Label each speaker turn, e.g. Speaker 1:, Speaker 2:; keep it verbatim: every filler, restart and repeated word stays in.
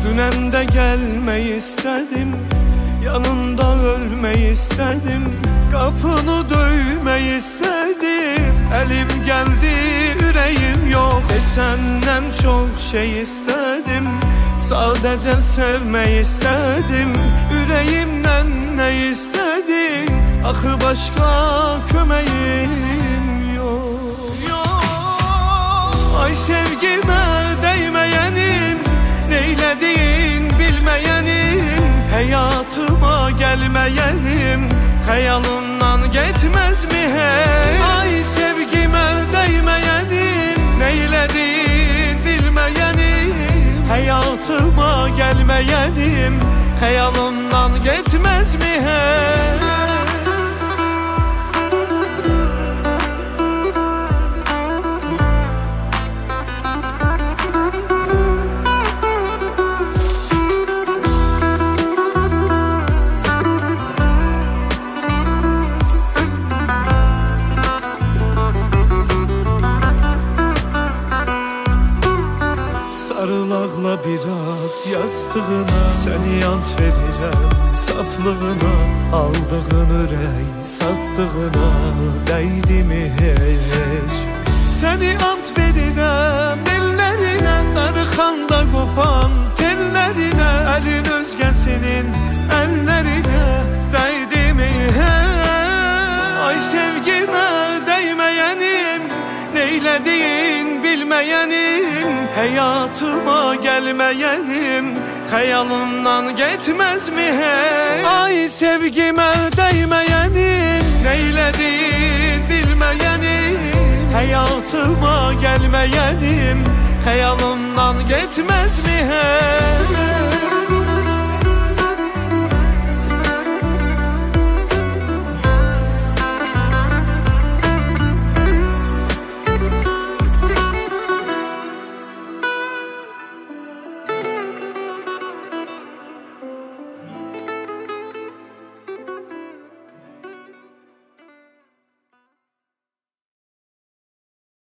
Speaker 1: Dünen de gelmeyi istedim, yanında ölmeyi istedim, kapını döymeyi istedim. Elim geldi, yüreğim yok. E senden çok şey istedim, sadece sevmeyi istedim. Yüreğimden ne istedin? Axı başka kömeğim yok, yok. Ay sevgime değmeyenim, neyledin bilmeyenim, hayatıma gelmeyenim, hayalından gitmez mi hey? Ay sevgime değmeyenim, neyledin bilmeyenim, hayatıma gelmeyenim, hayalından gitmez mi hey? Sarılaqla biraz yastığına, seni ant verirəm saflığına, aldığın ürək satdığına dəydimi heç? Seni ant verirəm ellərinə, darıxanda qopan tellərinə, əlin özgəsinin əllərinə dəydimi heç? Ay sevgimə değmeyenim, neylədin bilmeyenim, hayatıma gelmeyenim, hayalımdan gitmez mi hey? Ay sevgime değmeyenim, neyledin bilmeyenim, hayatıma gelmeyenim, hayalımdan gitmez mi hey?